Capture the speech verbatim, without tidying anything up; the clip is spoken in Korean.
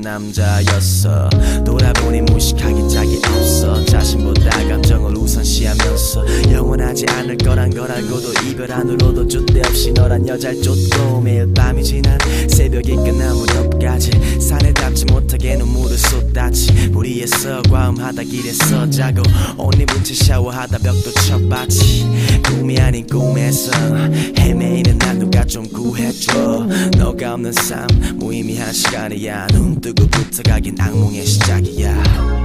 남자였어. 돌아보니 무식하기 짝이 없어. 자신보다 감정을 우선시하면서 영원하지 않을 거란 걸 알고도 이별 안으로도 줏대 없이 너란 여자를 쫓고 매일 밤이 지난 새벽이 끝난 무렵까지 산에 닿지 못하게 눈물을 쏟았지. 무리해서 과음하다 길에서 자고 옷 입은 채 샤워하다 벽도 쳐봤지. 꿈이 아닌 꿈에서 헤매이는 난 누가 좀 구해줘. 너가 없는 삶 무의미한 시간이야. 눈 뜨고 붙어가긴 악몽의 시작이야.